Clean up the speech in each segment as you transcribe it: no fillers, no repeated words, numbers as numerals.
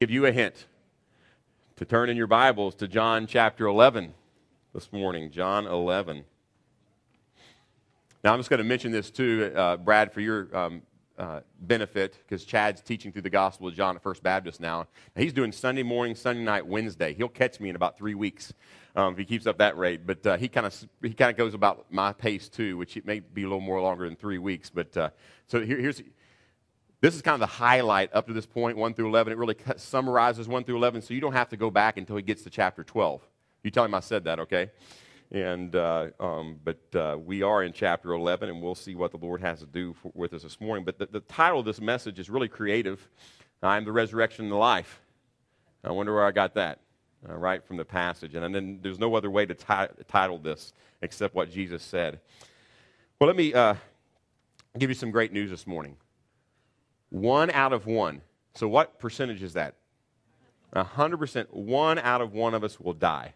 Give you a hint to turn in your Bibles to John chapter 11 this morning. John 11. Now, I'm just going to mention this too, Brad, for your benefit, because Chad's teaching through the Gospel of John at First Baptist now. He's doing Sunday morning, Sunday night, Wednesday. He'll catch me in about 3 weeks if he keeps up that rate. But he kind of goes about my pace too, which it may be a little more longer than 3 weeks. But so here's. This is kind of the highlight up to this point, 1 through 11. It really summarizes 1 through 11, so you don't have to go back until he gets to chapter 12. You tell him I said that, okay? And but we are in chapter 11, and we'll see what the Lord has to do with us this morning. But the title of this message is really creative. I'm the resurrection and the life. I wonder where I got that, right from the passage. And then there's no other way to title this except what Jesus said. Well, let me give you some great news this morning. 1 out of 1. So what percentage is that? 100%. 1 out of 1 of us will die.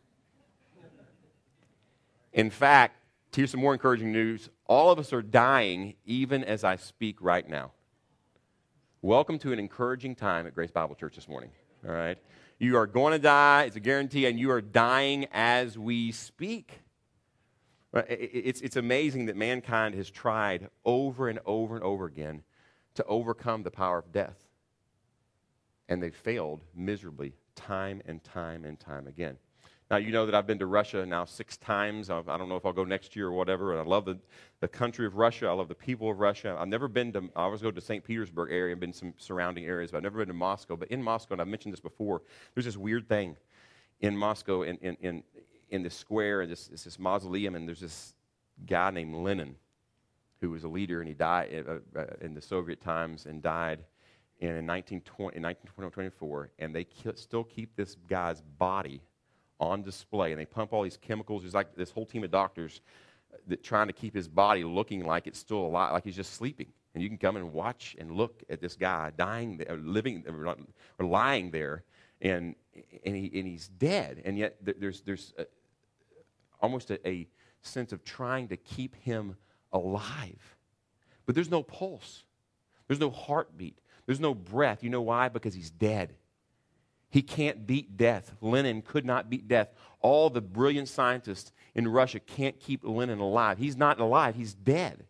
In fact, here's some more encouraging news. All of us are dying even as I speak right now. Welcome to an encouraging time at Grace Bible Church this morning. All right? You are going to die. It's a guarantee, and you are dying as we speak. It's amazing that mankind has tried over and over and over again to overcome the power of death. And they've failed miserably time and time and time again. Now, you know that I've been to Russia now 6 times. I don't know if I'll go next year or whatever. And I love the country of Russia. I love the people of Russia. I've never been to, I always go to St. Petersburg area and been to some surrounding areas, but I've never been to Moscow. But in Moscow, and I've mentioned this before, there's this weird thing in Moscow in the square, and this mausoleum, and there's this guy named Lenin, who was a leader, and he died in the Soviet times and died in 1924, and they still keep this guy's body on display, and they pump all these chemicals. There's like this whole team of doctors that trying to keep his body looking like it's still alive, like he's just sleeping. And you can come and watch and look at this guy dying, living, or lying there, and he's dead. And yet there's almost a sense of trying to keep him alive. But there's no pulse. There's no heartbeat. There's no breath. You know why? Because he's dead. He can't beat death. Lenin could not beat death. All the brilliant scientists in Russia can't keep Lenin alive. He's not alive. He's dead.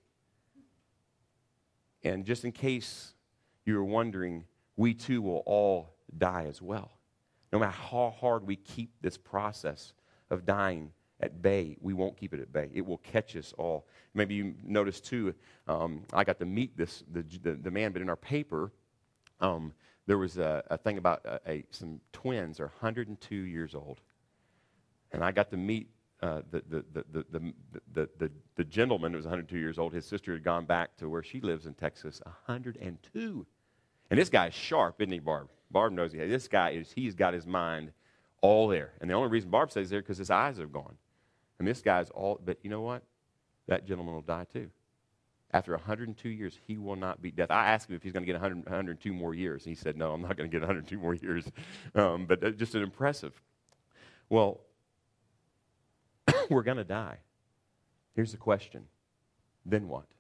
And just in case you're wondering, we too will all die as well. No matter how hard we keep this process of dying at bay, we won't keep it at bay. It will catch us all. Maybe you noticed too, I got to meet the man, but in our paper, there was a thing about some twins are 102 years old. And I got to meet the gentleman who was 102 years old. His sister had gone back to where she lives in Texas, 102. And this guy's sharp, isn't he, Barb? Barb knows this guy he's got his mind all there. And the only reason Barb says there because his eyes are gone. And this guy's all, but you know what? That gentleman will die too. After 102 years, he will not beat death. I asked him if he's going to get 102 more years. And he said, no, I'm not going to get 102 more years. But just an impressive. Well, we're going to die. Here's the question. Then what?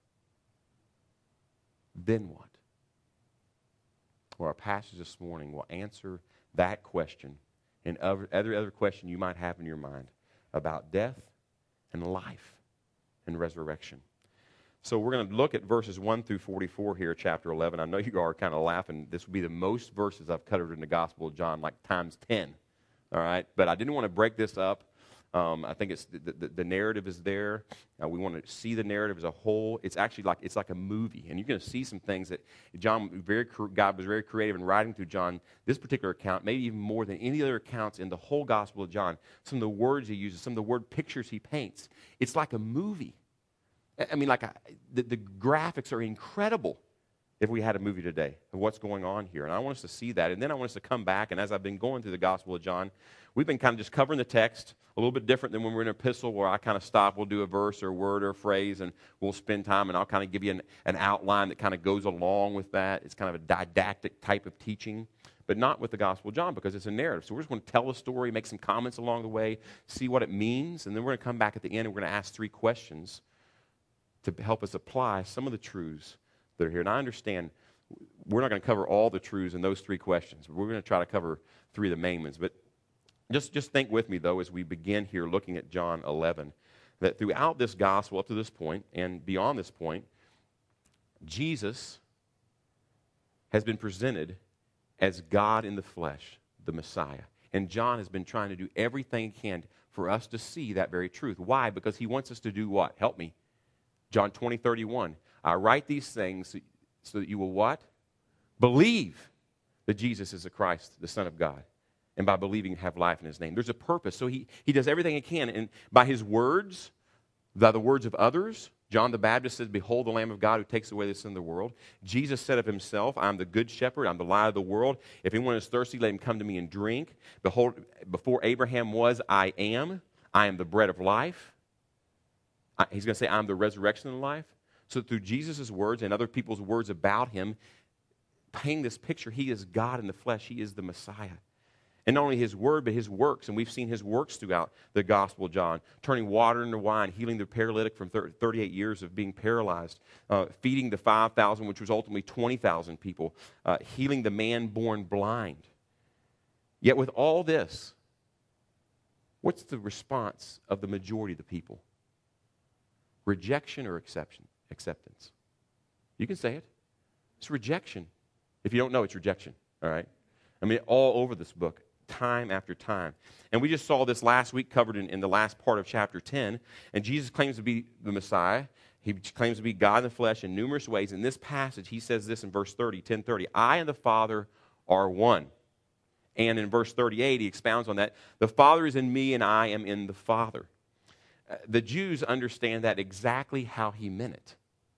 Then what? Well, our passage this morning will answer that question and other question you might have in your mind about death and life and resurrection. So we're going to look at verses 1 through 44 here, chapter 11. I know you are kind of laughing. This will be the most verses I've covered in the Gospel of John, like times 10. All right? But I didn't want to break this up. I think it's the narrative is there. We want to see the narrative as a whole. It's actually like a movie, and you're going to see some things that God was very creative in writing through John. This particular account, maybe even more than any other accounts in the whole Gospel of John. Some of the words he uses, some of the word pictures he paints. It's like a movie. I mean, the graphics are incredible. If we had a movie today of what's going on here. And I want us to see that. And then I want us to come back, and as I've been going through the Gospel of John, we've been kind of just covering the text, a little bit different than when we're in an epistle where I kind of stop, we'll do a verse or a word or a phrase, and we'll spend time, and I'll kind of give you an outline that kind of goes along with that. It's kind of a didactic type of teaching, but not with the Gospel of John because it's a narrative. So we're just going to tell a story, make some comments along the way, see what it means, and then we're going to come back at the end, and we're going to ask 3 questions to help us apply some of the truths that are here. And I understand we're not going to cover all the truths in those 3 questions. We're going to try to cover 3 of the main ones. But just think with me, though, as we begin here looking at John 11, that throughout this gospel up to this point and beyond this point, Jesus has been presented as God in the flesh, the Messiah. And John has been trying to do everything he can for us to see that very truth. Why? Because he wants us to do what? Help me. John 20:31. I write these things so that you will what? Believe that Jesus is the Christ, the Son of God. And by believing, have life in his name. There's a purpose. So he does everything he can. And by his words, by the words of others, John the Baptist says, behold the Lamb of God who takes away the sin of the world. Jesus said of himself, I'm the good shepherd, I'm the light of the world. If anyone is thirsty, let him come to me and drink. Behold, before Abraham was, I am. I am the bread of life. He's going to say, I'm the resurrection and life. So through Jesus' words and other people's words about him, painting this picture, he is God in the flesh. He is the Messiah. And not only his word, but his works. And we've seen his works throughout the Gospel of John. Turning water into wine, healing the paralytic from 38 years of being paralyzed. Feeding the 5,000, which was ultimately 20,000 people. Healing the man born blind. Yet with all this, what's the response of the majority of the people? Rejection or acceptance? You can say it. It's rejection. If you don't know, it's rejection. All right? I mean, all over this book. Time after time. And we just saw this last week covered in the last part of chapter 10. And Jesus claims to be the Messiah. He claims to be God in the flesh in numerous ways. In this passage, he says this in verse 30, 10:30, I and the Father are one. And in verse 38, he expounds on that. The Father is in me and I am in the Father. The Jews understand that exactly how he meant it.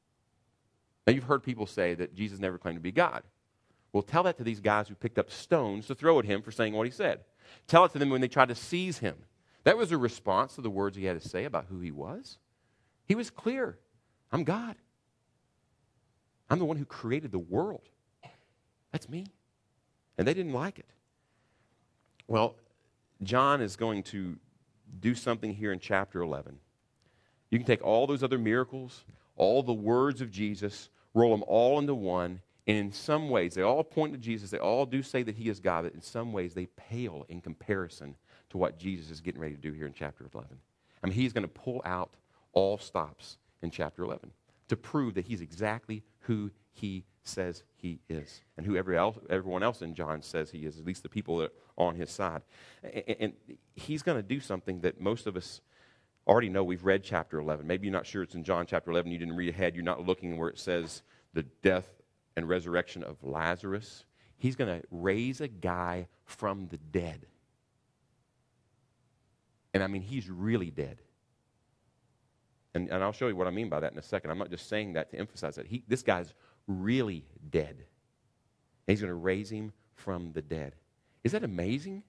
Now, you've heard people say that Jesus never claimed to be God. Well, tell that to these guys who picked up stones to throw at him for saying what he said. Tell it to them when they tried to seize him. That was a response to the words he had to say about who he was. He was clear. I'm God. I'm the one who created the world. That's me. And they didn't like it. Well, John is going to do something here in chapter 11. You can take all those other miracles, all the words of Jesus, roll them all into one. And in some ways, they all point to Jesus. They all do say that he is God, but in some ways, they pale in comparison to what Jesus is getting ready to do here in chapter 11. I mean, he's going to pull out all stops in chapter 11 to prove that he's exactly who he says he is and who everyone else in John says he is, at least the people that are on his side. And he's going to do something that most of us already know. We've read chapter 11. Maybe you're not sure it's in John chapter 11. You didn't read ahead. You're not looking where it says the death and resurrection of Lazarus. He's going to raise a guy from the dead. And I mean, he's really dead. And I'll show you what I mean by that in a second. I'm not just saying that to emphasize that. This guy's really dead. And he's going to raise him from the dead. Is that amazing?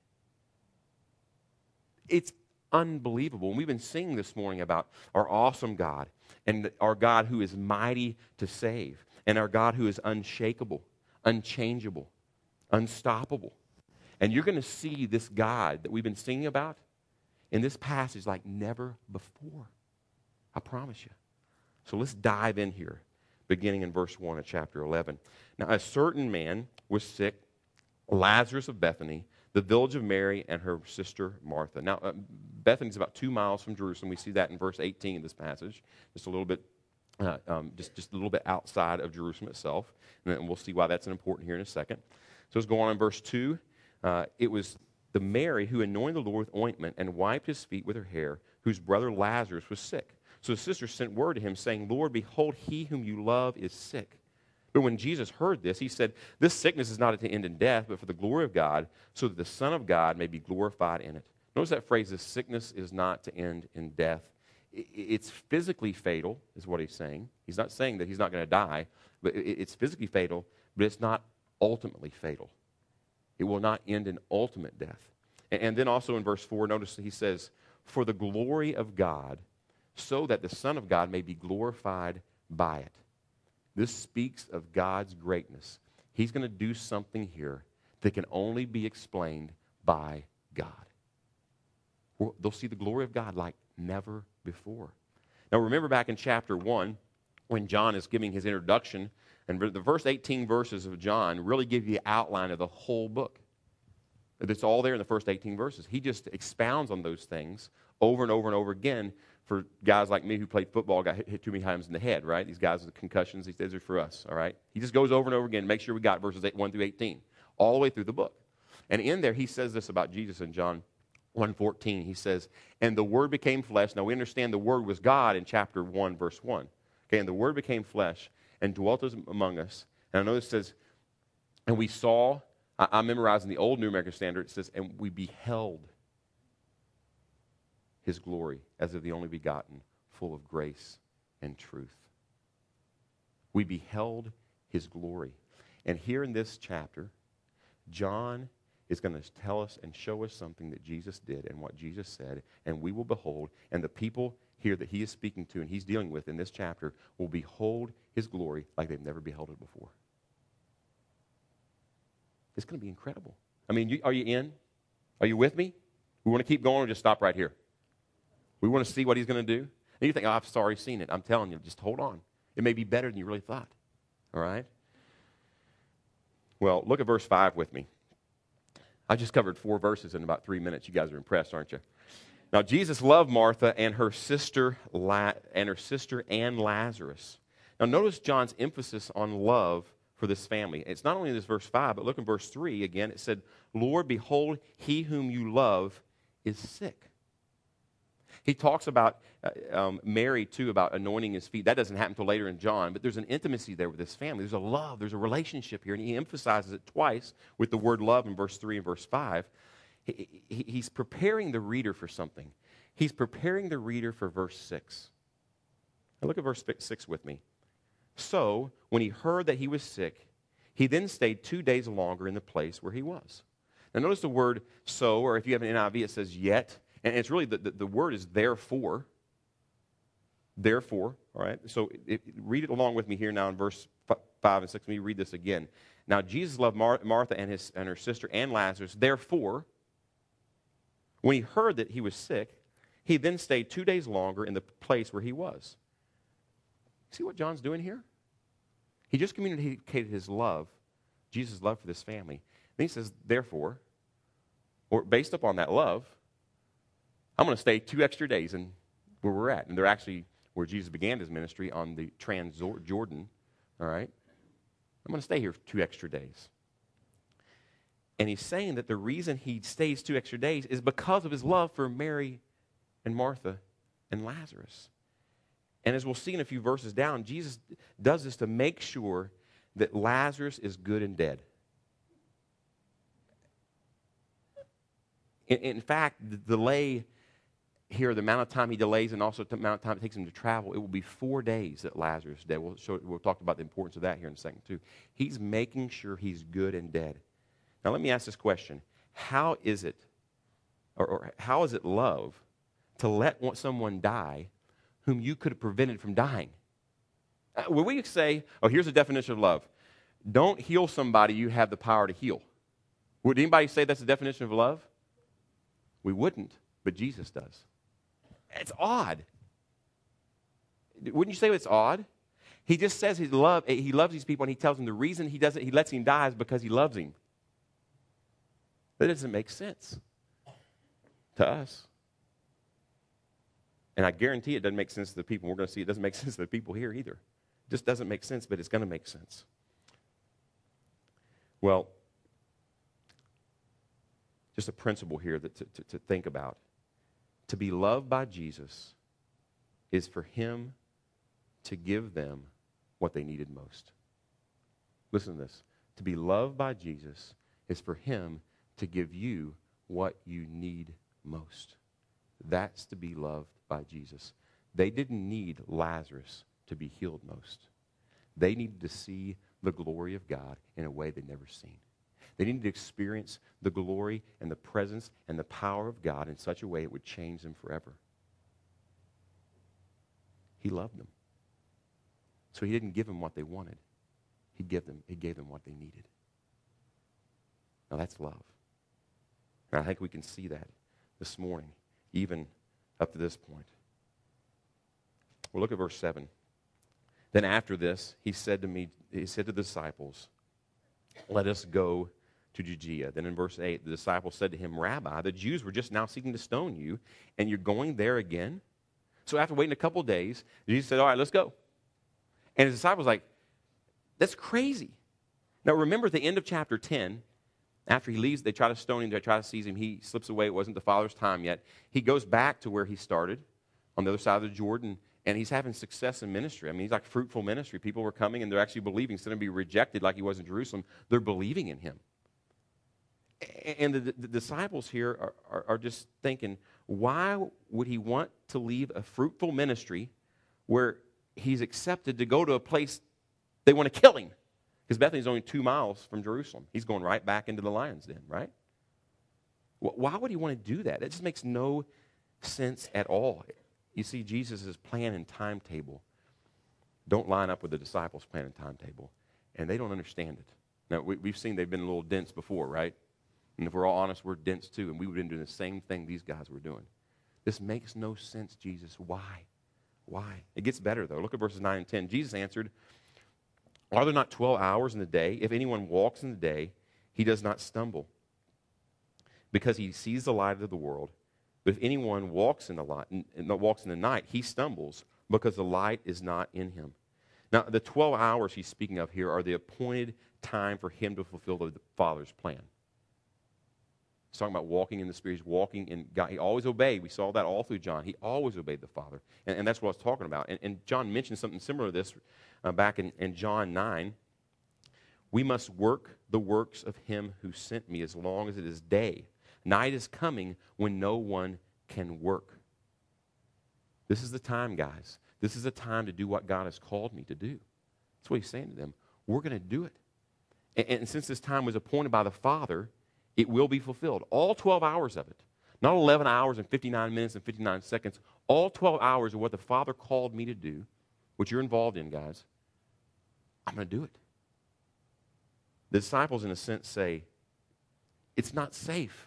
It's unbelievable. And we've been singing this morning about our awesome God and our God who is mighty to save. And our God who is unshakable, unchangeable, unstoppable. And you're going to see this God that we've been singing about in this passage like never before. I promise you. So let's dive in here, beginning in verse 1 of chapter 11. Now, a certain man was sick, Lazarus of Bethany, the village of Mary and her sister Martha. Now, Bethany is about 2 miles from Jerusalem. We see that in verse 18 of this passage, just a little bit. Just a little bit outside of Jerusalem itself. And we'll see why that's important here in a second. So let's go on in verse 2. It was the Mary who anointed the Lord with ointment and wiped his feet with her hair, whose brother Lazarus was sick. So his sister sent word to him, saying, Lord, behold, he whom you love is sick. But when Jesus heard this, he said, this sickness is not to end in death, but for the glory of God, so that the Son of God may be glorified in it. Notice that phrase, this sickness is not to end in death. It's physically fatal, is what he's saying. He's not saying that he's not going to die, but it's physically fatal, but it's not ultimately fatal. It will not end in ultimate death. And then also in verse 4, notice that he says, for the glory of God, so that the Son of God may be glorified by it. This speaks of God's greatness. He's going to do something here that can only be explained by God. They'll see the glory of God like never before. Now remember back in chapter 1, when John is giving his introduction And the first 18 verses of John really give you the outline of the whole book. It's all there in the first 18 verses. He just expounds on those things over and over and over again for guys like me who played football, got hit too many times in the head, right? These guys with concussions, these are for us, all right? He just goes over and over again to make sure we got verses 1 through 18, all the way through the book. And in there, he says this about Jesus in John 1:14. He says, and the Word became flesh. Now, we understand the Word was God in chapter 1, verse 1. Okay, and the Word became flesh and dwelt among us. And I know it says, and we saw, I'm memorizing the old New American Standard. It says, and we beheld his glory as of the only begotten, full of grace and truth. We beheld his glory. And here in this chapter, John is going to tell us and show us something that Jesus did and what Jesus said, and we will behold, and the people here that he is speaking to and he's dealing with in this chapter will behold his glory like they've never beheld it before. It's going to be incredible. I mean, are you in? Are you with me? We want to keep going or just stop right here? We want to see what he's going to do. And you think, oh, I've already seen it. I'm telling you, just hold on. It may be better than you really thought. All right? Well, look at verse 5 with me. I just covered 4 verses in about 3 minutes. You guys are impressed, aren't you? Now, Jesus loved Martha and her sister and Lazarus. Now, notice John's emphasis on love for this family. It's not only in this verse 5, but look in verse 3 again. It said, Lord, behold, he whom you love is sick. He talks about Mary, too, about anointing his feet. That doesn't happen until later in John, but there's an intimacy there with this family. There's a love, there's a relationship here, and he emphasizes it twice with the word love in verse 3 and verse 5. He's preparing the reader for something. He's preparing the reader for verse 6. Now look at verse 6 with me. So, when he heard that he was sick, he then stayed 2 days longer in the place where he was. Now notice the word so, or if you have an NIV, it says yet. And it's really, the word is therefore. Therefore, all right? So read it along with me here now in verse 5 and 6. Let me read this again. Now Jesus loved Martha and her sister and Lazarus. Therefore, when he heard that he was sick, he then stayed 2 days longer in the place where he was. See what John's doing here? He just communicated his love, Jesus' love for this family. Then he says, therefore, or based upon that love, I'm going to stay 2 extra days in where we're at. And they're actually where Jesus began his ministry on the Trans-Jordan, all right? I'm going to stay here 2 extra days. And he's saying that the reason he stays 2 extra days is because of his love for Mary and Martha and Lazarus. And as we'll see in a few verses down, Jesus does this to make sure that Lazarus is good and dead. In fact, the delay here, the amount of time he delays and also the amount of time it takes him to travel, it will be 4 days that Lazarus is dead. We'll talk about the importance of that here in a second too. He's making sure he's good and dead. Now let me ask this question. How is it, or how is it love to let someone die whom you could have prevented from dying? Will we say, oh, here's a definition of love. Don't heal somebody you have the power to heal. Would anybody say that's the definition of love? We wouldn't, but Jesus does. It's odd. Wouldn't you say it's odd? He just says he loves these people, and he tells them the reason he lets him die is because he loves him. That doesn't make sense to us. And I guarantee it doesn't make sense to the people. We're going to see it doesn't make sense to the people here either. It just doesn't make sense, but it's going to make sense. Well, just a principle here that to think about. To be loved by Jesus is for him to give them what they needed most. Listen to this. To be loved by Jesus is for him to give you what you need most. That's to be loved by Jesus. They didn't need Lazarus to be healed most. They needed to see the glory of God in a way they'd never seen. They needed to experience the glory and the presence and the power of God in such a way it would change them forever. He loved them. So he didn't give them what they wanted. He gave them what they needed. Now that's love. And I think we can see that this morning, even up to this point. Well, look at verse 7. Then after this, he said to the disciples, let us go to Judea. Then in verse 8, the disciples said to him, Rabbi, the Jews were just now seeking to stone you, and you're going there again? So after waiting a couple days, Jesus said, all right, let's go. And his disciples were like, that's crazy. Now remember at the end of chapter 10, after he leaves, they try to stone him, they try to seize him. He slips away. It wasn't the Father's time yet. He goes back to where he started on the other side of the Jordan, and he's having success in ministry. I mean, he's like fruitful ministry. People were coming, and they're actually believing. Instead of being rejected like he was in Jerusalem, they're believing in him. And the disciples here are just thinking, why would he want to leave a fruitful ministry where he's accepted to go to a place they want to kill him? Because Bethany's only 2 miles from Jerusalem. He's going right back into the lion's den, right? Why would he want to do that? That just makes no sense at all. You see, Jesus' plan and timetable don't line up with the disciples' plan and timetable, and they don't understand it. Now, we've seen they've been a little dense before, right? And if we're all honest, we're dense too, and we've been doing the same thing these guys were doing. This makes no sense, Jesus. Why? Why? It gets better, though. Look at verses 9 and 10. Jesus answered, are there not 12 hours in the day? If anyone walks in the day, he does not stumble, because he sees the light of the world. But if anyone walks in the light, walks in the night, he stumbles, because the light is not in him. Now, the 12 hours he's speaking of here are the appointed time for him to fulfill the Father's plan. He's talking about walking in the Spirit. He's walking in God. He always obeyed. We saw that all through John. He always obeyed the Father. And that's what I was talking about. And John mentioned something similar to this back in John 9. We must work the works of him who sent me as long as it is day. Night is coming when no one can work. This is the time, guys. This is the time to do what God has called me to do. That's what he's saying to them. We're going to do it. And since this time was appointed by the Father, it will be fulfilled. All 12 hours of it. Not 11 hours and 59 minutes and 59 seconds. All 12 hours of what the Father called me to do, which you're involved in, guys. I'm going to do it. The disciples, in a sense, say, it's not safe.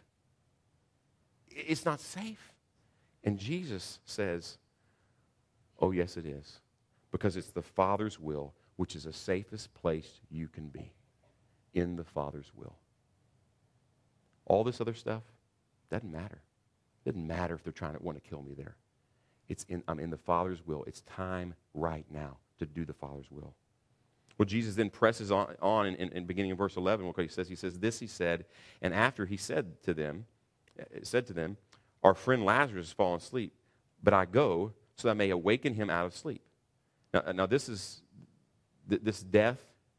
It's not safe. And Jesus says, oh, yes, it is. Because it's the Father's will, which is the safest place you can be. In the Father's will. All this other stuff doesn't matter. It doesn't matter if they're trying to want to kill me there. I'm in the Father's will. It's time right now to do the Father's will. Well, Jesus then presses on in beginning of verse 11. Look what he says. He says, this he said, and after he said to them, our friend Lazarus has fallen asleep, but I go so that I may awaken him out of sleep. Now this is, this death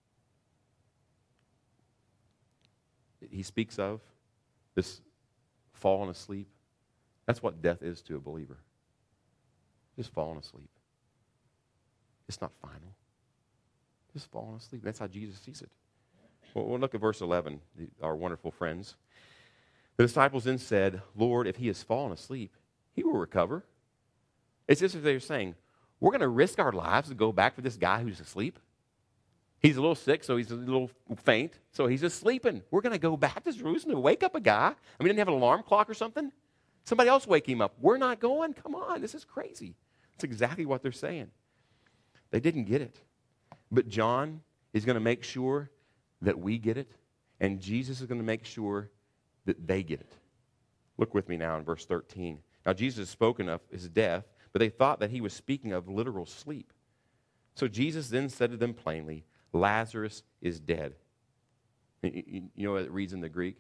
he speaks of, this falling asleep, that's what death is to a believer. Just falling asleep. It's not final. Just falling asleep. That's how Jesus sees it. Well, we'll look at verse 11, our wonderful friends. The disciples then said, Lord, if he has fallen asleep, he will recover. It's as if they were saying, we're going to risk our lives to go back for this guy who's asleep. He's a little sick, so he's a little faint, so he's just sleeping. We're going to go back to Jerusalem to wake up a guy. I mean, didn't have an alarm clock or something? Somebody else wake him up. We're not going. Come on, this is crazy. That's exactly what they're saying. They didn't get it. But John is going to make sure that we get it, and Jesus is going to make sure that they get it. Look with me now in verse 13. Now, Jesus has spoken of his death, but they thought that he was speaking of literal sleep. So Jesus then said to them plainly, Lazarus is dead. You know what it reads in the Greek?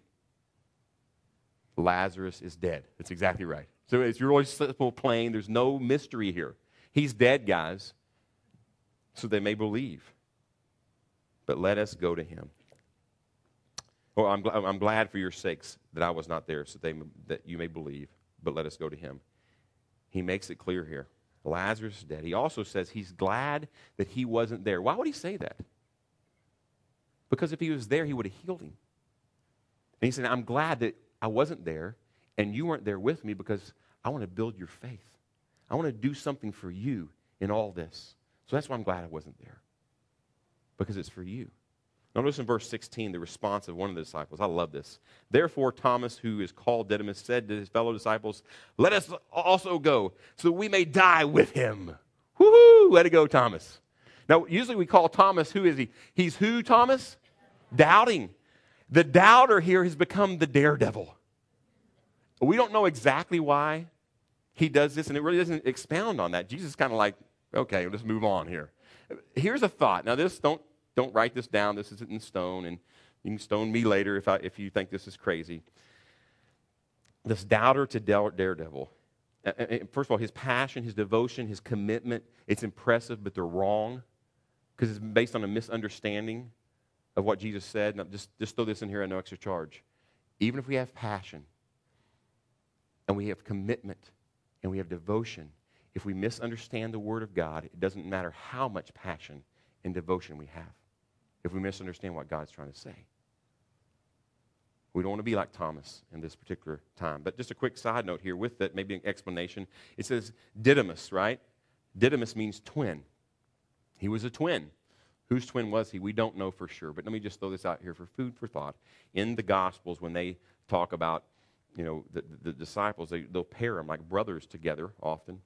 Lazarus is dead. That's exactly right. So it's really simple, plain. There's no mystery here. He's dead, guys, so they may believe. But let us go to him. Well, I'm glad for your sakes that I was not there, so that you may believe. But let us go to him. He makes it clear here. Lazarus is dead. He also says he's glad that he wasn't there. Why would he say that? Because if he was there, he would have healed him. And he said, I'm glad that I wasn't there and you weren't there with me because I want to build your faith. I want to do something for you in all this. So that's why I'm glad I wasn't there. Because it's for you. Now notice in verse 16, the response of one of the disciples. I love this. Therefore Thomas, who is called Didymus, said to his fellow disciples, let us also go so that we may die with him. Woo-hoo! Way to go, Thomas. Now, usually we call Thomas, who is he? He's who, Thomas? Doubting. The doubter here has become the daredevil. We don't know exactly why he does this, and it really doesn't expound on that. Jesus is kind of like, okay, let's move on here. Here's a thought. Now, this don't write this down. This isn't in stone, and you can stone me later if you think this is crazy. This doubter to daredevil. First of all, his passion, his devotion, his commitment, it's impressive, but they're wrong because it's based on a misunderstanding of what Jesus said. Now, just throw this in here at no extra charge. Even if we have passion and we have commitment and we have devotion, if we misunderstand the Word of God, it doesn't matter how much passion and devotion we have if we misunderstand what God's trying to say. We don't want to be like Thomas in this particular time. But just a quick side note here with that, maybe an explanation. It says Didymus, right? Didymus means twin. He was a twin. Whose twin was he? We don't know for sure. But let me just throw this out here for food for thought. In the Gospels, when they talk about, the disciples, they'll pair them like brothers together often.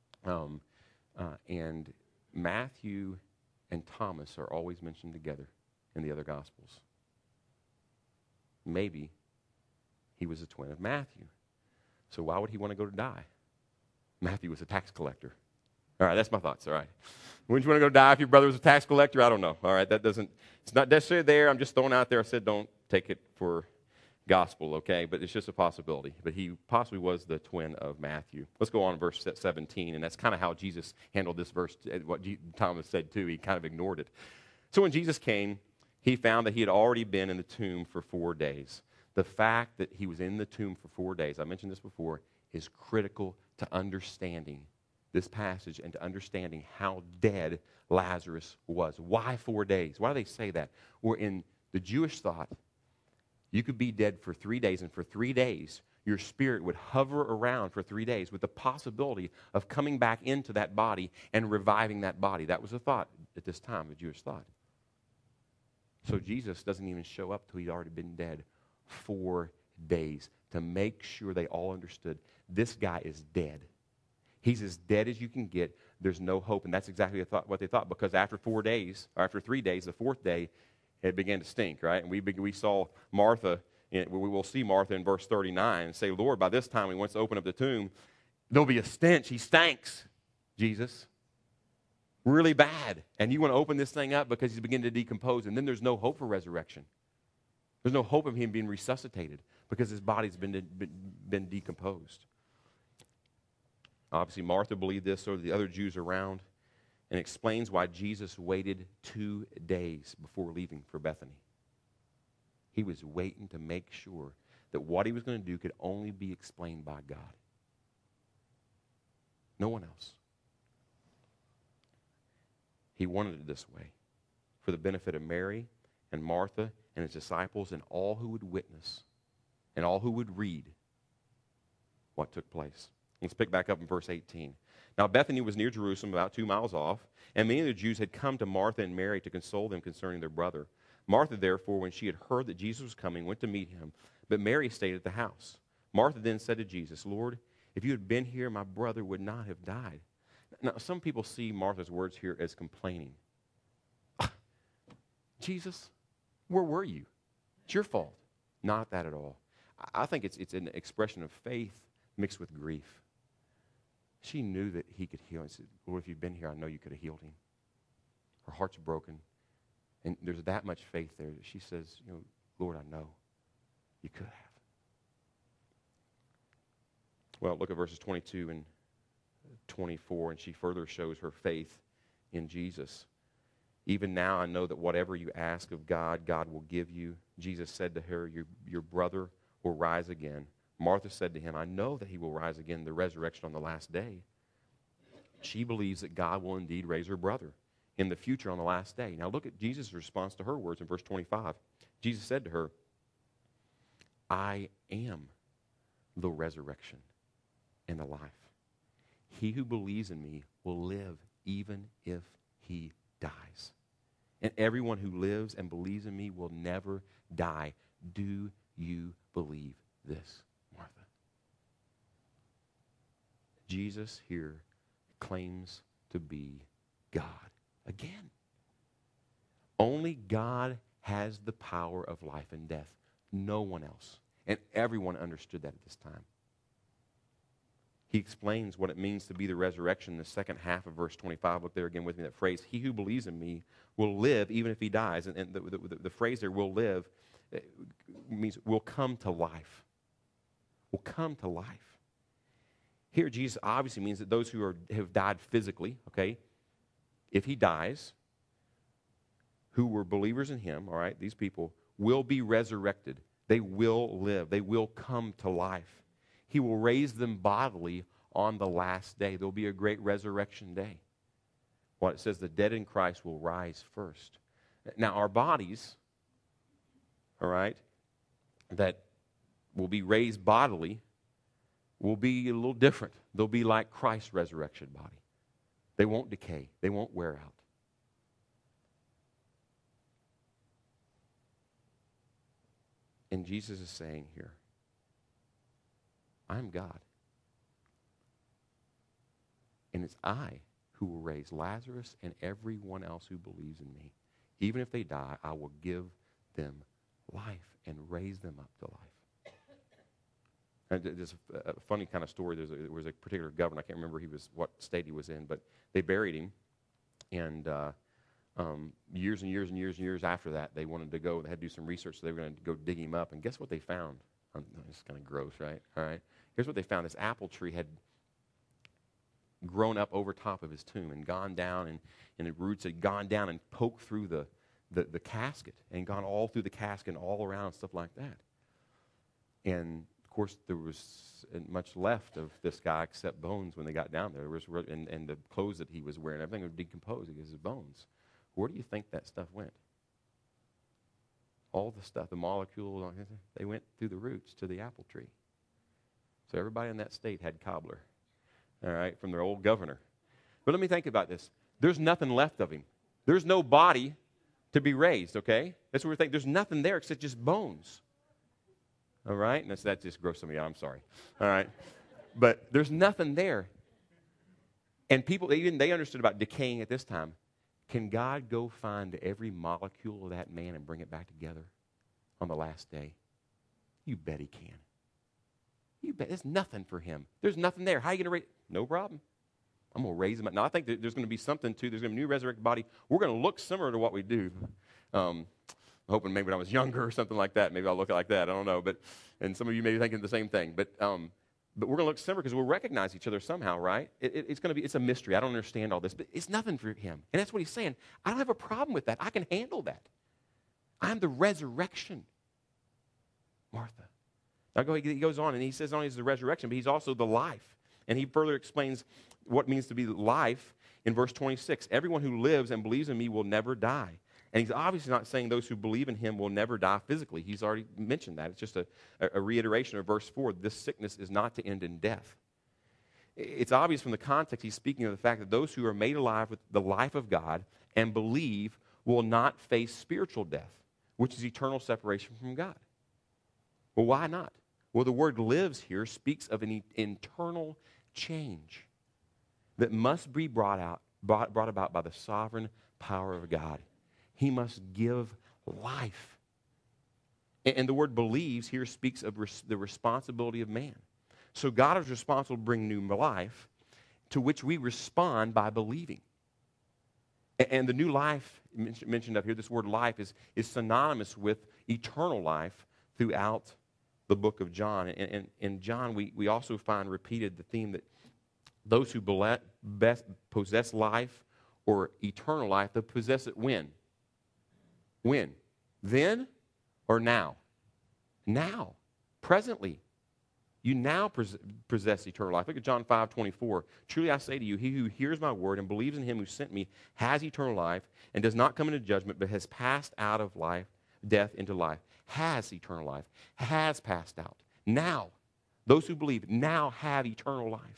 And Matthew and Thomas are always mentioned together in the other Gospels. Maybe he was a twin of Matthew. So why would he want to go to die? Matthew was a tax collector. All right, that's my thoughts, all right. Wouldn't you want to go die if your brother was a tax collector? I don't know. All right, it's not necessarily there. I'm just throwing out there. I said don't take it for gospel, okay? But it's just a possibility. But he possibly was the twin of Matthew. Let's go on to verse 17, and that's kind of how Jesus handled this verse, what Thomas said too. He kind of ignored it. So when Jesus came, he found that he had already been in the tomb for 4 days. The fact that he was in the tomb for 4 days, I mentioned this before, is critical to understanding this passage and to understanding how dead Lazarus was. Why 4 days? Why do they say that? Well, in the Jewish thought, you could be dead for 3 days, and for 3 days, your spirit would hover around for 3 days with the possibility of coming back into that body and reviving that body. That was a thought at this time, a Jewish thought. So Jesus doesn't even show up till he'd already been dead 4 days to make sure they all understood this guy is dead. He's as dead as you can get. There's no hope. And that's exactly what they thought, because after 4 days, or after 3 days, the fourth day, it began to stink, right? And we saw Martha, we will see Martha in verse 39 and say, Lord, by this time he wants to open up the tomb, there'll be a stench. He stinks, Jesus. Really bad. And you want to open this thing up because he's beginning to decompose, and then there's no hope for resurrection. There's no hope of him being resuscitated because his body's been decomposed. Obviously, Martha believed this, so did the other Jews around, and explains why Jesus waited 2 days before leaving for Bethany. He was waiting to make sure that what he was going to do could only be explained by God. No one else. He wanted it this way for the benefit of Mary and Martha and his disciples and all who would witness and all who would read what took place. Let's pick back up in verse 18. Now Bethany was near Jerusalem, about 2 miles off, and many of the Jews had come to Martha and Mary to console them concerning their brother. Martha, therefore, when she had heard that Jesus was coming, went to meet him, but Mary stayed at the house. Martha then said to Jesus, Lord, if you had been here, my brother would not have died. Now, some people see Martha's words here as complaining. Jesus, where were you? It's your fault. Not that at all. I think it's an expression of faith mixed with grief. She knew that he could heal. And said, Lord, if you'd been here, I know you could have healed him. Her heart's broken. And there's that much faith there that she says, Lord, I know you could have. Well, look at verses 22 and 24, and she further shows her faith in Jesus. Even now I know that whatever you ask of God, God will give you. Jesus said to her, your brother will rise again. Martha said to him, I know that he will rise again in the resurrection on the last day. She believes that God will indeed raise her brother in the future on the last day. Now look at Jesus' response to her words in verse 25. Jesus said to her, I am the resurrection and the life. He who believes in me will live even if he dies. And everyone who lives and believes in me will never die. Do you believe this, Martha? Jesus here claims to be God again. Only God has the power of life and death. No one else. And everyone understood that at this time. He explains what it means to be the resurrection in the second half of verse 25. Look there again with me, that phrase, he who believes in me will live even if he dies. And the phrase there, will live, means will come to life. Will come to life. Here, Jesus obviously means that those who have died physically, okay, if he dies, who were believers in him, all right, these people will be resurrected. They will live. They will come to life. He will raise them bodily on the last day. There will be a great resurrection day. Well, it says the dead in Christ will rise first. Now, our bodies, all right, that will be raised bodily will be a little different. They'll be like Christ's resurrection body. They won't decay. They won't wear out. And Jesus is saying here, I'm God. And it's I who will raise Lazarus and everyone else who believes in me. Even if they die, I will give them life and raise them up to life. And there's a funny kind of story. There was a particular governor. I can't remember what state he was in, but they buried him. And years and years and years and years after that, they wanted to go. They had to do some research, so they were going to go dig him up. And guess what they found? It's kind of gross, right? All right. Here's what they found. This apple tree had grown up over top of his tomb and gone down, and the roots had gone down and poked through the casket and gone all through the casket and all around and stuff like that. And, of course, there was much left of this guy except bones when they got down there. And the clothes that he was wearing, everything was decomposed because of his bones. Where do you think that stuff went? All the stuff, the molecules, they went through the roots to the apple tree. So everybody in that state had cobbler, all right, from their old governor. But let me think about this. There's nothing left of him. There's no body to be raised, okay? That's what we're thinking. There's nothing there except just bones. All right? And that just grossed me out. I'm sorry. All right? But there's nothing there. And people, even they understood about decaying at this time. Can God go find every molecule of that man and bring it back together on the last day? You bet he can. You bet. There's nothing for him. There's nothing there. How are you going to raise? No problem. I'm going to raise him up. Now, I think there's going to be something, too. There's going to be a new resurrected body. We're going to look similar to what we do. I'm hoping maybe when I was younger or something like that. Maybe I'll look like that. I don't know. And some of you may be thinking the same thing. But we're going to look similar because we'll recognize each other somehow, right? It's a mystery. I don't understand all this. But it's nothing for him. And that's what he's saying. I don't have a problem with that. I can handle that. I'm the resurrection, Martha. Now he goes on and he says not only is the resurrection, but he's also the life. And he further explains what it means to be life in verse 26. Everyone who lives and believes in me will never die. And he's obviously not saying those who believe in him will never die physically. He's already mentioned that. It's just a reiteration of verse 4. This sickness is not to end in death. It's obvious from the context he's speaking of the fact that those who are made alive with the life of God and believe will not face spiritual death, which is eternal separation from God. Well, why not? Well, the word lives here speaks of an internal change that must be brought about by the sovereign power of God. He must give life. And the word believes here speaks of the responsibility of man. So God is responsible to bring new life, to which we respond by believing. And the new life mentioned up here, this word life, is synonymous with eternal life throughout the book of John. And in John, we also find repeated the theme that those who possess life or eternal life, they possess it when? When? Then or now? Now. Presently. You now possess eternal life. Look at John 5:24. Truly I say to you, he who hears my word and believes in him who sent me has eternal life and does not come into judgment, but has passed out of life, death into life. Has eternal life. Has passed out. Now. Those who believe now have eternal life.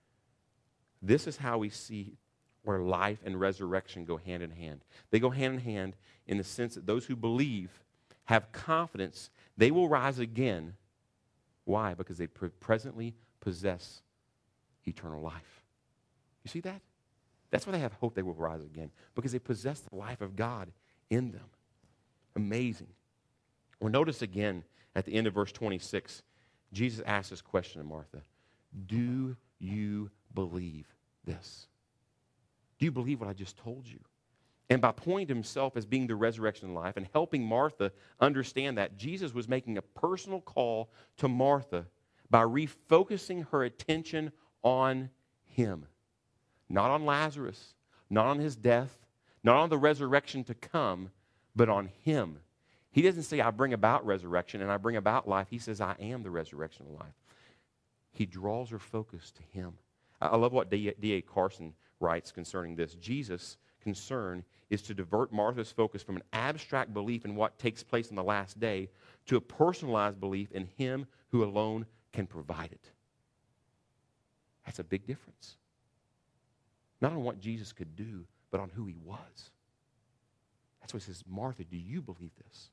This is how we see where life and resurrection go hand in hand. They go hand in hand in the sense that those who believe have confidence they will rise again. Why? Because they presently possess eternal life. You see that? That's why they have hope they will rise again. Because they possess the life of God in them. Amazing. Well, notice again at the end of verse 26, Jesus asks this question to Martha. Do you believe this? Do you believe what I just told you? And by pointing to himself as being the resurrection and life and helping Martha understand that, Jesus was making a personal call to Martha by refocusing her attention on him. Not on Lazarus, not on his death, not on the resurrection to come, but on him. He doesn't say, I bring about resurrection and I bring about life. He says, I am the resurrection and life. He draws her focus to him. I love what D.A. Carson writes concerning this. Jesus' concern is to divert Martha's focus from an abstract belief in what takes place in the last day to a personalized belief in him who alone can provide it. That's a big difference. Not on what Jesus could do, but on who he was. That's why he says, Martha, do you believe this?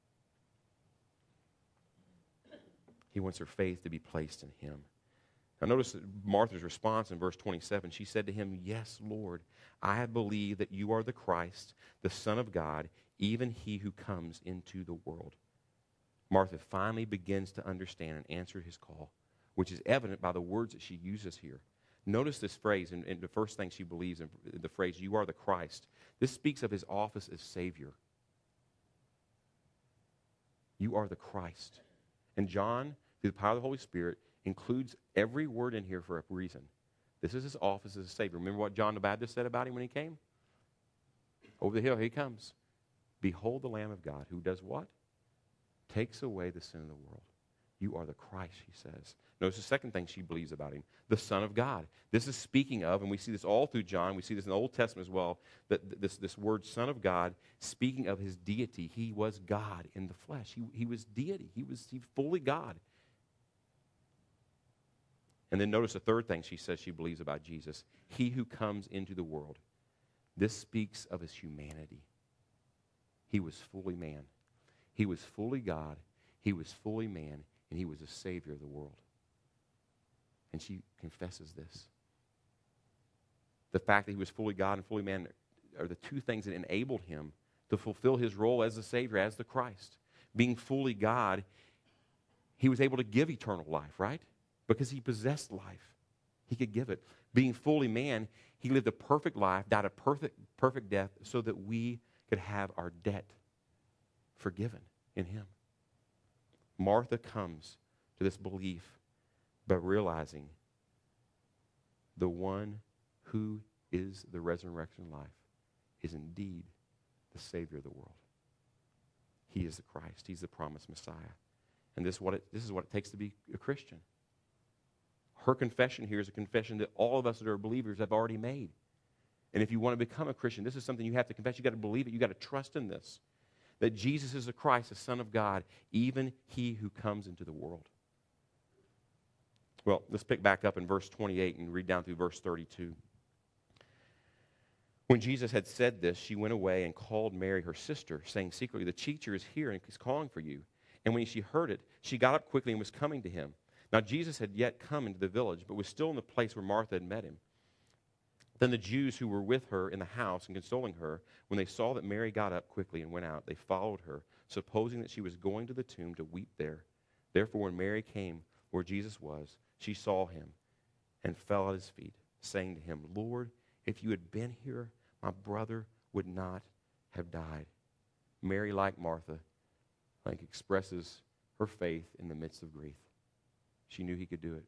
He wants her faith to be placed in him. Now notice Martha's response in verse 27. She said to him, yes, Lord, I have believed that you are the Christ, the Son of God, even he who comes into the world. Martha finally begins to understand and answer his call, which is evident by the words that she uses here. Notice this phrase, and the first thing she believes in the phrase, you are the Christ. This speaks of his office as Savior. You are the Christ. And John, through the power of the Holy Spirit, includes every word in here for a reason. This is his office as a Savior. Remember what John the Baptist said about him when he came? Over the hill, here he comes. Behold the Lamb of God, who does what? Takes away the sin of the world. You are the Christ, he says. Notice the second thing she believes about him, the Son of God. This is speaking of, and we see this all through John, we see this in the Old Testament as well, that this word Son of God, speaking of his deity. He was God in the flesh. He was deity. He was fully God. And then notice the third thing she says she believes about Jesus. He who comes into the world. This speaks of his humanity. He was fully man. He was fully God. He was fully man. And he was the Savior of the world. And she confesses this. The fact that he was fully God and fully man are the two things that enabled him to fulfill his role as the Savior, as the Christ. Being fully God, he was able to give eternal life, right? Because he possessed life. He could give it. Being fully man, he lived a perfect life, died a perfect death so that we could have our debt forgiven in him. Martha comes to this belief by realizing the one who is the resurrection life is indeed the Savior of the world. He is the Christ. He's the promised Messiah. And this is what it takes to be a Christian. Her confession here is a confession that all of us that are believers have already made. And if you want to become a Christian, this is something you have to confess. You've got to believe it. You've got to trust in this. That Jesus is the Christ, the Son of God, even he who comes into the world. Well, let's pick back up in verse 28 and read down through verse 32. When Jesus had said this, she went away and called Mary, her sister, saying secretly, the teacher is here and he's calling for you. And when she heard it, she got up quickly and was coming to him. Now Jesus had yet come into the village, but was still in the place where Martha had met him. Then the Jews who were with her in the house and consoling her, when they saw that Mary got up quickly and went out, they followed her, supposing that she was going to the tomb to weep there. Therefore, when Mary came where Jesus was, she saw him and fell at his feet, saying to him, Lord, if you had been here, my brother would not have died. Mary, like Martha, expresses her faith in the midst of grief. She knew he could do it.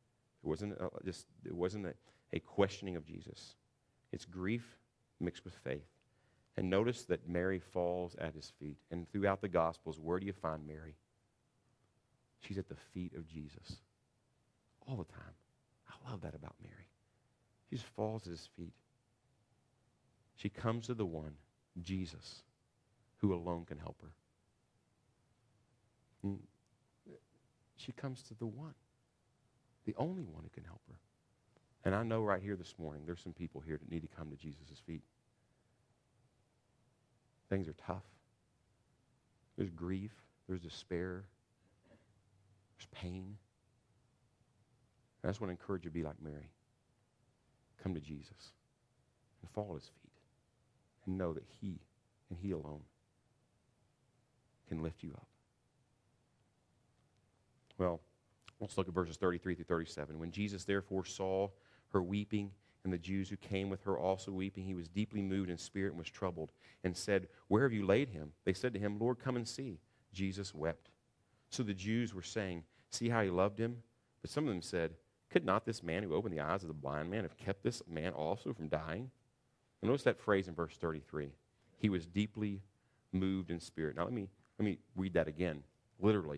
It wasn't a questioning of Jesus. It's grief mixed with faith. And notice that Mary falls at his feet. And throughout the Gospels, where do you find Mary? She's at the feet of Jesus all the time. I love that about Mary. She just falls at his feet. She comes to the one, Jesus, who alone can help her. And she comes to the one, the only one who can help her. And I know right here this morning, there's some people here that need to come to Jesus' feet. Things are tough. There's grief. There's despair. There's pain. I just want to encourage you to be like Mary. Come to Jesus and fall at his feet and know that he and he alone can lift you up. Well, let's look at verses 33 through 37. When Jesus therefore saw her weeping, and the Jews who came with her also weeping, he was deeply moved in spirit and was troubled, and said, Where have you laid him? They said to him, Lord, come and see. Jesus wept. So the Jews were saying, See how he loved him? But some of them said, Could not this man who opened the eyes of the blind man have kept this man also from dying? And notice that phrase in verse 33. He was deeply moved in spirit. Now let me read that again, literally.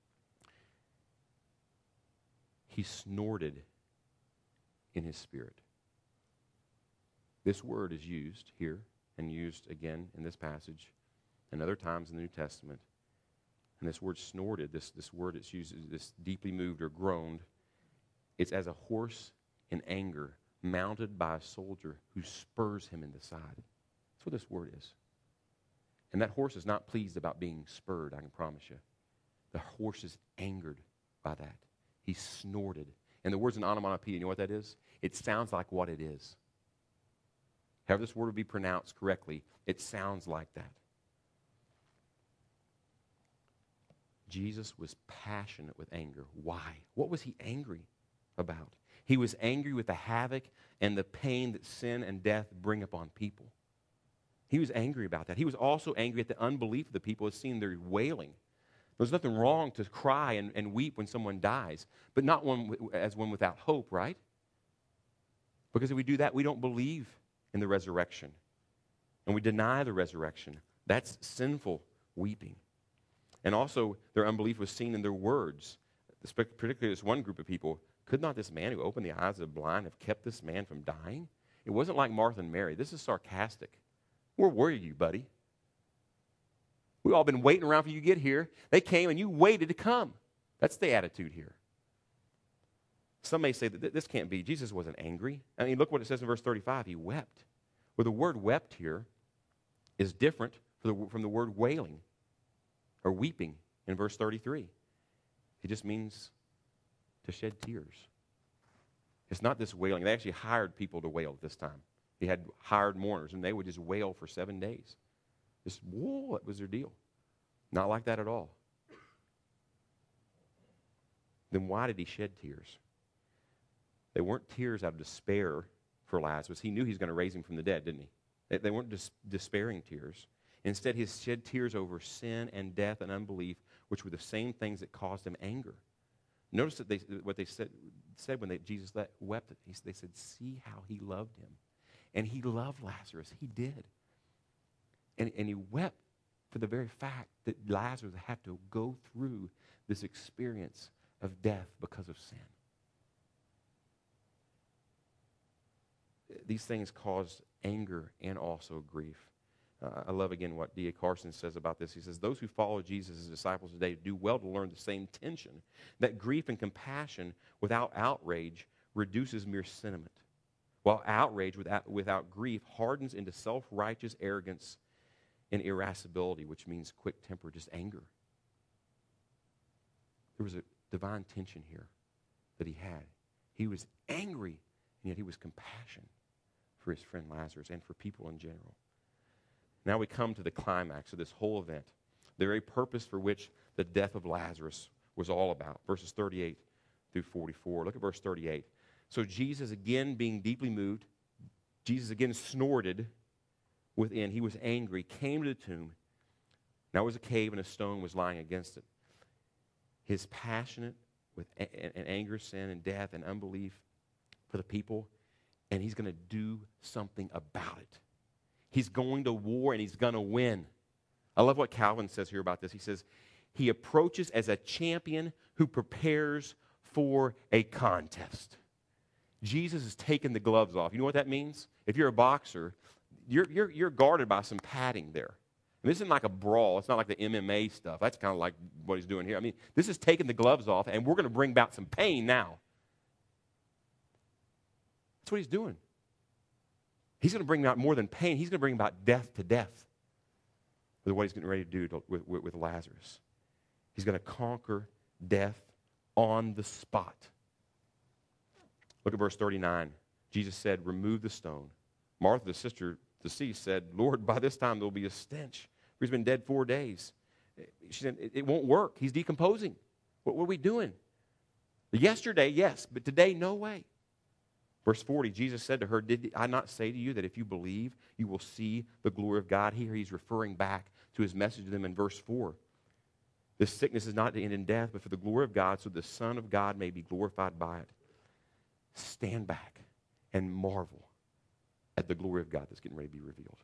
He snorted in his spirit. This word is used here and used again in this passage and other times in the New Testament. And this word snorted, this word that's used, this deeply moved or groaned, it's as a horse in anger mounted by a soldier who spurs him in the side. That's what this word is. And that horse is not pleased about being spurred, I can promise you. The horse is angered by that. He snorted. And the word's an onomatopoeia. You know what that is? It sounds like what it is. However this word would be pronounced correctly, it sounds like that. Jesus was passionate with anger. Why? What was he angry about? He was angry with the havoc and the pain that sin and death bring upon people. He was angry about that. He was also angry at the unbelief of the people as seen their wailing. There's nothing wrong to cry and weep when someone dies, but not as one without hope, right? Because if we do that, we don't believe in the resurrection. And we deny the resurrection. That's sinful weeping. And also, their unbelief was seen in their words. Particularly this one group of people, could not this man who opened the eyes of the blind have kept this man from dying? It wasn't like Martha and Mary. This is sarcastic. Where were you, buddy? We've all been waiting around for you to get here. They came and you waited to come. That's the attitude here. Some may say that this can't be. Jesus wasn't angry. I mean, look what it says in verse 35. He wept. Well, the word wept here is different from the word wailing or weeping in verse 33. It just means to shed tears. It's not this wailing. They actually hired people to wail at this time. They had hired mourners, and they would just wail for 7 days. Just, whoa, that was their deal. Not like that at all. Then why did he shed tears? They weren't tears out of despair for Lazarus. He knew he was going to raise him from the dead, didn't he? They weren't despairing tears. Instead, he shed tears over sin and death and unbelief, which were the same things that caused him anger. Notice that what they said when Jesus wept. They said, see how he loved him. And he loved Lazarus. He did. And he wept for the very fact that Lazarus had to go through this experience of death because of sin. These things caused anger and also grief. I love, again, what D.A. Carson says about this. He says, those who follow Jesus as disciples today do well to learn the same tension, that grief and compassion without outrage reduces mere sentiment, while outrage without grief hardens into self-righteous arrogance and irascibility, which means quick temper, just anger. There was a divine tension here that he had. He was angry, and yet he was compassionate for his friend Lazarus and for people in general. Now we come to the climax of this whole event, the very purpose for which the death of Lazarus was all about. Verses 38 through 44. Look at verse 38. So Jesus, again being deeply moved, Jesus again snorted within. He was angry, came to the tomb. Now it was a cave and a stone was lying against it. His passionate with and anger, sin, and death and unbelief for the people, and he's going to do something about it. He's going to war and he's going to win. I love what Calvin says here about this. He says, he approaches as a champion who prepares for a contest. Jesus is taking the gloves off. You know what that means? If you're a boxer, you're guarded by some padding there. And this isn't like a brawl. It's not like the MMA stuff. That's kind of like what he's doing here. I mean, this is taking the gloves off, and we're going to bring about some pain now. That's what he's doing. He's going to bring about more than pain. He's going to bring about death to death with what he's getting ready to do with Lazarus. He's going to conquer death on the spot. Look at verse 39. Jesus said, remove the stone. Martha, the to see, said, Lord, by this time there'll be a stench. He's been dead 4 days. She said, it won't work. He's decomposing. What are we doing? Yesterday, yes, but today, no way. Verse 40, Jesus said to her, did I not say to you that if you believe, you will see the glory of God? Here he's referring back to his message to them in verse 4. This sickness is not to end in death, but for the glory of God, so the Son of God may be glorified by it. Stand back and marvel at the glory of God that's getting ready to be revealed.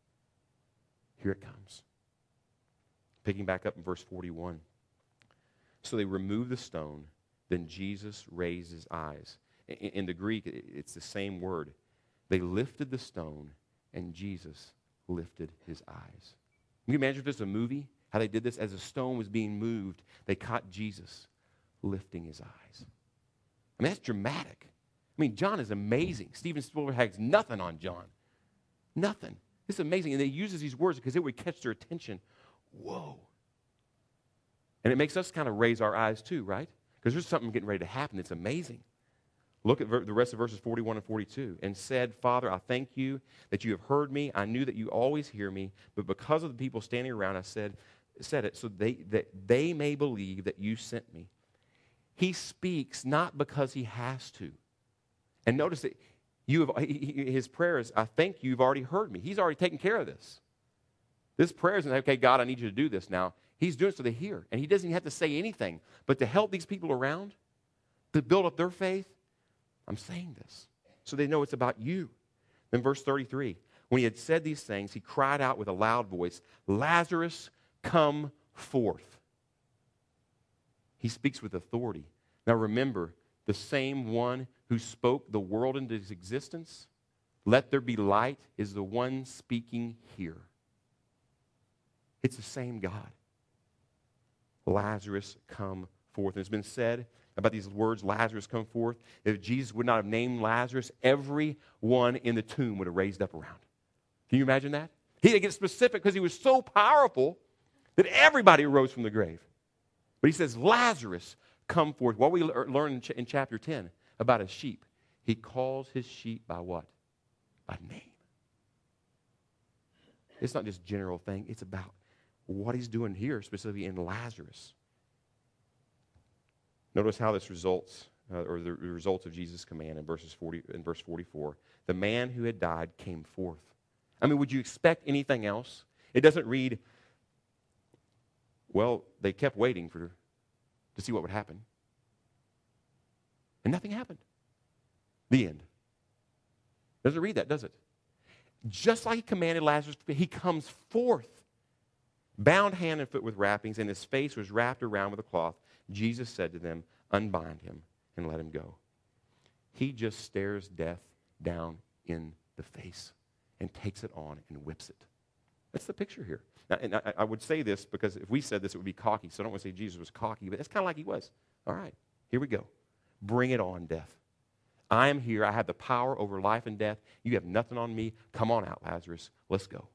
Here it comes. Picking back up in verse 41. So they removed the stone, then Jesus raised his eyes. In the Greek, it's the same word. They lifted the stone, and Jesus lifted his eyes. Can you imagine if this was a movie, how they did this? As the stone was being moved, they caught Jesus lifting his eyes. I mean, that's dramatic. I mean, John is amazing. Steven Spielberg has nothing on John. Nothing. It's amazing. And they uses these words because it would catch their attention. Whoa. And it makes us kind of raise our eyes too, right? Because there's something getting ready to happen that's amazing. Look at the rest of verses 41 and 42. And said, Father, I thank you that you have heard me. I knew that you always hear me, but because of the people standing around, I said it so that they may believe that you sent me. He speaks not because he has to. And notice that his prayer is, I thank you, you've already heard me. He's already taken care of this. This prayer isn't, okay, God, I need you to do this now. He's doing it so they hear. And he doesn't even have to say anything. But to help these people around, to build up their faith, I'm saying this so they know it's about you. Then verse 33, when he had said these things, he cried out with a loud voice, Lazarus, come forth. He speaks with authority. Now remember, the same one who spoke the world into existence, let there be light, is the one speaking here. It's the same God. Lazarus, come forth. And it's been said about these words, Lazarus, come forth. If Jesus would not have named Lazarus, everyone in the tomb would have raised up around. Can you imagine that? He didn't get specific because he was so powerful that everybody rose from the grave. But he says, Lazarus, come forth. What we learn in chapter 10 about a sheep, he calls his sheep by what? By name. It's not just a general thing. It's about what he's doing here, specifically in Lazarus. Notice how this results, or the results of Jesus' command in verse 44. The man who had died came forth. I mean, would you expect anything else? It doesn't read, well, they kept waiting to see what would happen. And nothing happened. The end. Doesn't read that, does it? Just like he commanded Lazarus, he comes forth, bound hand and foot with wrappings, and his face was wrapped around with a cloth. Jesus said to them, unbind him and let him go. He just stares death down in the face and takes it on and whips it. That's the picture here. Now, and I would say this because if we said this, it would be cocky. So I don't want to say Jesus was cocky, but that's kind of like he was. All right, here we go. Bring it on, death. I am here. I have the power over life and death. You have nothing on me. Come on out, Lazarus. Let's go.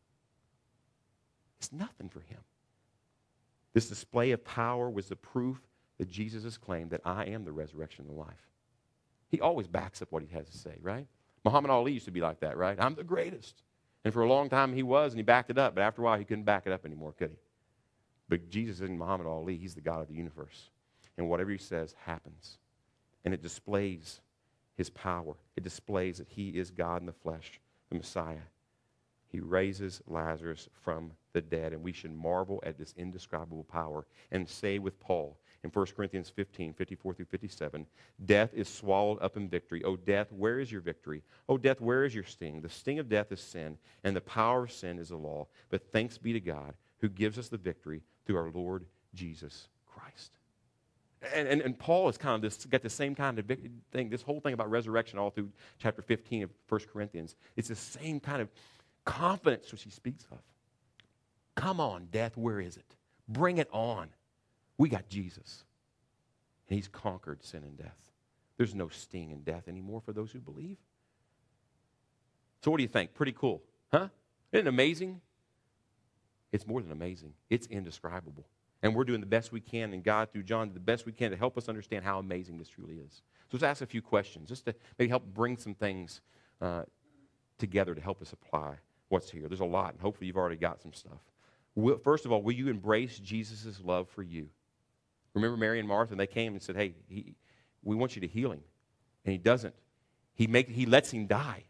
It's nothing for him. This display of power was the proof that Jesus has claimed that I am the resurrection and the life. He always backs up what he has to say, right? Muhammad Ali used to be like that, right? I'm the greatest. And for a long time he was, and he backed it up. But after a while, he couldn't back it up anymore, could he? But Jesus isn't Muhammad Ali. He's the God of the universe. And whatever he says happens. And it displays his power. It displays that he is God in the flesh, the Messiah. He raises Lazarus from the dead, and we should marvel at this indescribable power and say with Paul in 1 Corinthians 15, 54 through 57, death is swallowed up in victory. O death, where is your victory? O death, where is your sting? The sting of death is sin, and the power of sin is the law. But thanks be to God who gives us the victory through our Lord Jesus Christ. And Paul is kind of got the same kind of thing, this whole thing about resurrection all through chapter 15 of 1 Corinthians. It's the same kind of confidence which he speaks of. Come on, death, where is it? Bring it on. We got Jesus. And he's conquered sin and death. There's no sting in death anymore for those who believe. So what do you think? Pretty cool, huh? Isn't it amazing? It's more than amazing. It's indescribable. And we're doing the best we can, and God, through John, did the best we can to help us understand how amazing this truly is. So let's ask a few questions, just to maybe help bring some things together to help us apply what's here. There's a lot, and hopefully you've already got some stuff. First of all, will you embrace Jesus' love for you? Remember Mary and Martha, and they came and said, hey, we want you to heal him. And he doesn't. He lets him die.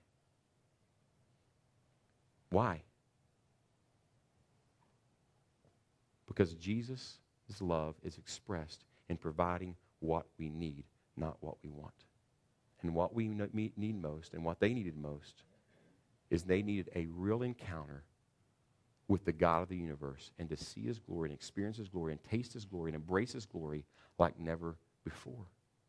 Why? Because Jesus' love is expressed in providing what we need, not what we want. And what we need most, and what they needed most, is they needed a real encounter with the God of the universe, and to see his glory and experience his glory and taste his glory and embrace his glory like never before.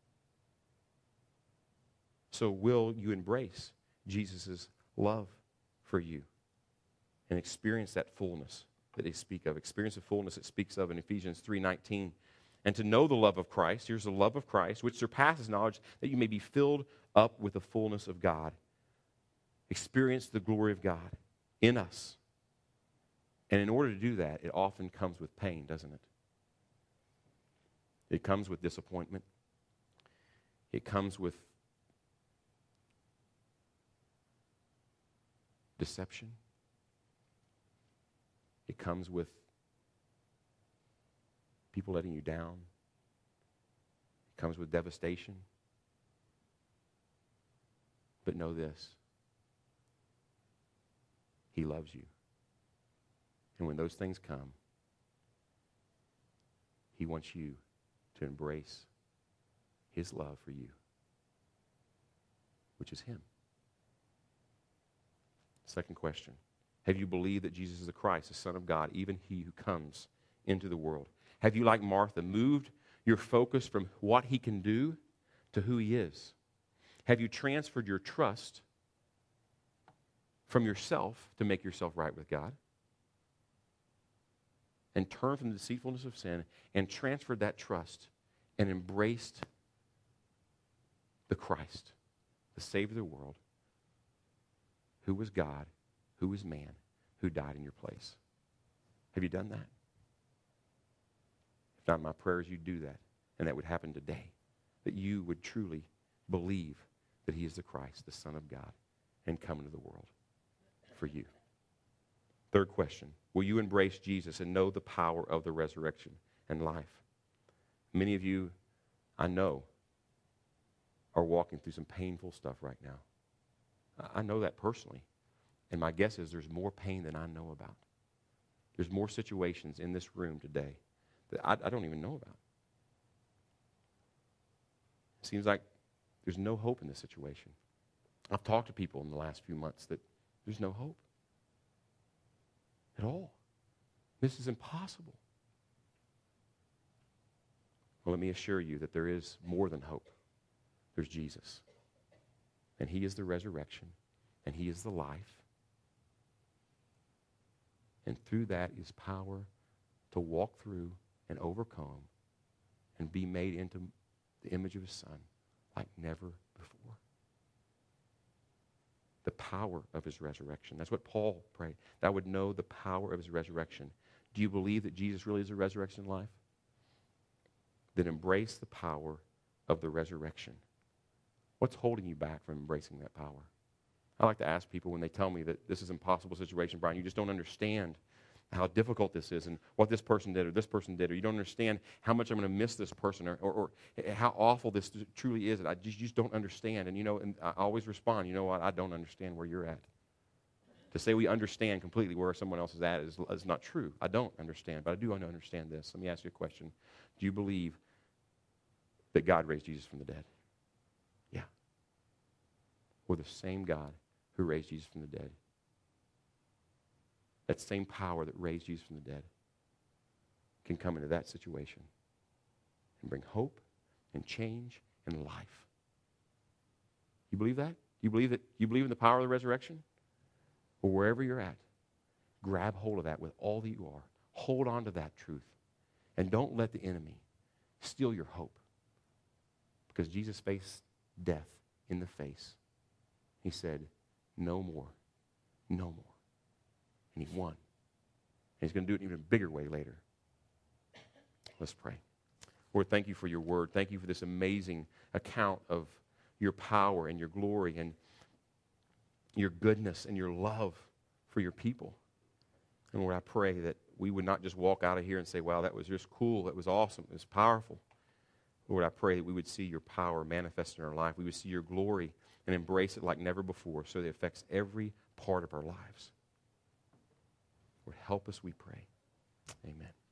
So will you embrace Jesus' love for you and experience that fullness that they speak of? Experience the fullness it speaks of in Ephesians 3:19. And to know the love of Christ, here's the love of Christ, which surpasses knowledge, that you may be filled up with the fullness of God. Experience the glory of God in us. And in order to do that, it often comes with pain, doesn't it? It comes with disappointment. It comes with deception. It comes with people letting you down. It comes with devastation. But know this: he loves you. And when those things come, he wants you to embrace his love for you, which is him. Second question: have you believed that Jesus is the Christ, the Son of God, even he who comes into the world? Have you, like Martha, moved your focus from what he can do to who he is? Have you transferred your trust from yourself to make yourself right with God, and turned from the deceitfulness of sin and transferred that trust and embraced the Christ, the Savior of the world, who was God, who was man, who died in your place? Have you done that? If not, my prayer is you do that, and that would happen today, that you would truly believe that he is the Christ, the Son of God, and come into the world for you. Third question: will you embrace Jesus and know the power of the resurrection and life? Many of you, I know, are walking through some painful stuff right now. I know that personally. And my guess is there's more pain than I know about. There's more situations in this room today that I don't even know about. It seems like there's no hope in this situation. I've talked to people in the last few months that there's no hope at all. This is impossible. Well, let me assure you that there is more than hope. There's Jesus. And he is the resurrection. And he is the life. And through that is power to walk through and overcome and be made into the image of his Son like never before. The power of his resurrection. That's what Paul prayed, that I would know the power of his resurrection. Do you believe that Jesus really is the resurrection in life? Then embrace the power of the resurrection. What's holding you back from embracing that power? I like to ask people when they tell me that this is an impossible situation, Brian, you just don't understand how difficult this is and what this person did or this person did, or you don't understand how much I'm going to miss this person or how awful this truly is. You just don't understand. And, and I always respond, you know what, I don't understand where you're at. To say we understand completely where someone else is at is not true. I don't understand, but I do understand this. Let me ask you a question. Do you believe that God raised Jesus from the dead? Yeah. We're the same God who raised Jesus from the dead. That same power that raised Jesus from the dead can come into that situation and bring hope and change and life. You believe that? You believe in the power of the resurrection? Well, wherever you're at, grab hold of that with all that you are. Hold on to that truth. And don't let the enemy steal your hope. Because Jesus faced death in the face. He said, no more. No more. And he won. And he's going to do it in an even bigger way later. Let's pray. Lord, thank you for your word. Thank you for this amazing account of your power and your glory. And your goodness and your love for your people. And Lord, I pray that we would not just walk out of here and say, wow, that was just cool, that was awesome, it was powerful. Lord, I pray that we would see your power manifest in our life. We would see your glory and embrace it like never before so that it affects every part of our lives. Lord, help us, we pray. Amen.